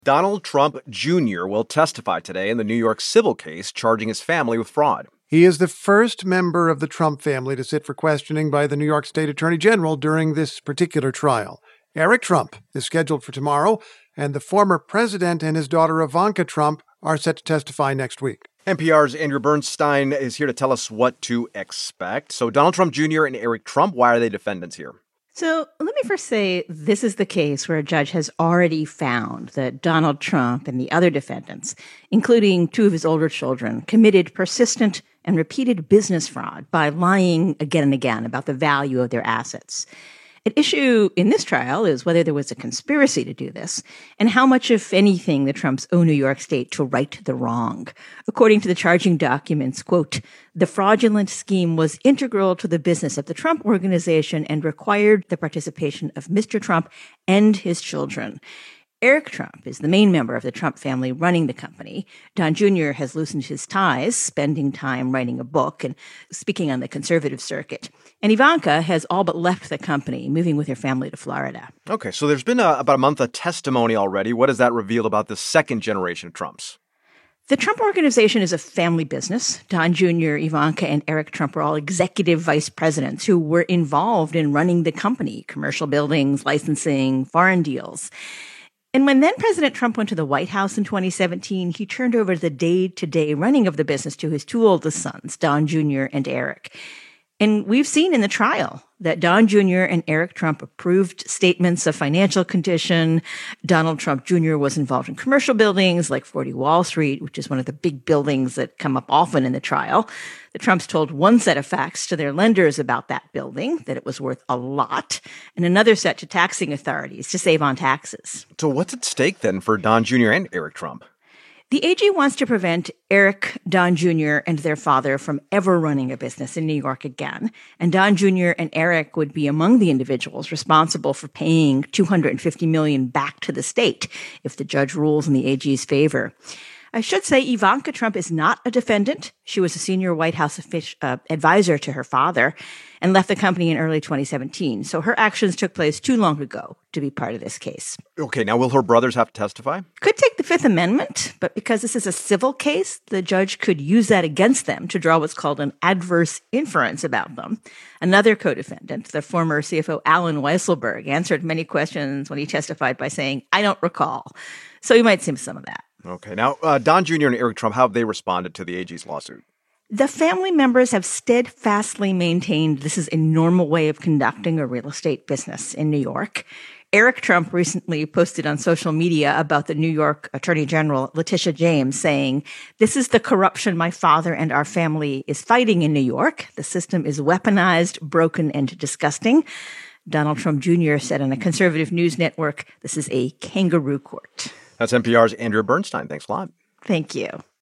Donald Trump Jr. will testify today in the New York civil case charging his family with fraud. He is the first member of the Trump family to sit for questioning by the New York State Attorney General during this particular trial. Eric Trump is scheduled for tomorrow, and the former president and his daughter Ivanka Trump are set to testify next week. NPR's Andrew Bernstein is here to tell us what to expect. So Donald Trump Jr. and Eric Trump, why are they defendants here? So let me first say this is the case where a judge has already found that Donald Trump and the other defendants, including two of his older children, committed persistent and repeated business fraud by lying again and again about the value of their assets. At issue in this trial is whether there was a conspiracy to do this and how much, if anything, the Trumps owe New York State to right the wrong. According to the charging documents, quote, the fraudulent scheme was integral to the business of the Trump Organization and required the participation of Mr. Trump and his children. Eric Trump is the main member of the Trump family running the company. Don Jr. has loosened his ties, spending time writing a book and speaking on the conservative circuit. And Ivanka has all but left the company, moving with her family to Florida. Okay, so there's been about a month of testimony already. What does that reveal about the second generation of Trumps? The Trump Organization is a family business. Don Jr., Ivanka, and Eric Trump are all executive vice presidents who were involved in running the company, commercial buildings, licensing, foreign deals. And when then President Trump went to the White House in 2017, he turned over the day-to-day running of the business to his two oldest sons, Don Jr. and Eric. And we've seen in the trial that Don Jr. and Eric Trump approved statements of financial condition. Donald Trump Jr. was involved in commercial buildings like 40 Wall Street, which is one of the big buildings that come up often in the trial. The Trumps told one set of facts to their lenders about that building, that it was worth a lot, and another set to taxing authorities to save on taxes. So what's at stake then for Don Jr. and Eric Trump? The AG wants to prevent Eric, Don Jr., and their father from ever running a business in New York again. And Don Jr. and Eric would be among the individuals responsible for paying $250 million back to the state if the judge rules in the AG's favor. I should say Ivanka Trump is not a defendant. She was a senior White House advisor to her father and left the company in early 2017. So her actions took place too long ago to be part of this case. Okay, now will her brothers have to testify? Could take the Fifth Amendment, but because this is a civil case, the judge could use that against them to draw what's called an adverse inference about them. Another co-defendant, the former CFO Alan Weisselberg, answered many questions when he testified by saying, I don't recall. So you might see some of that. Okay. Now, Don Jr. and Eric Trump, how have they responded to the AG's lawsuit? The family members have steadfastly maintained this is a normal way of conducting a real estate business in New York. Eric Trump recently posted on social media about the New York Attorney General, Letitia James, saying, this is the corruption my father and our family is fighting in New York. The system is weaponized, broken, and disgusting. Donald Trump Jr. said on a conservative news network, this is a kangaroo court. That's NPR's Andrew Bernstein. Thanks a lot. Thank you.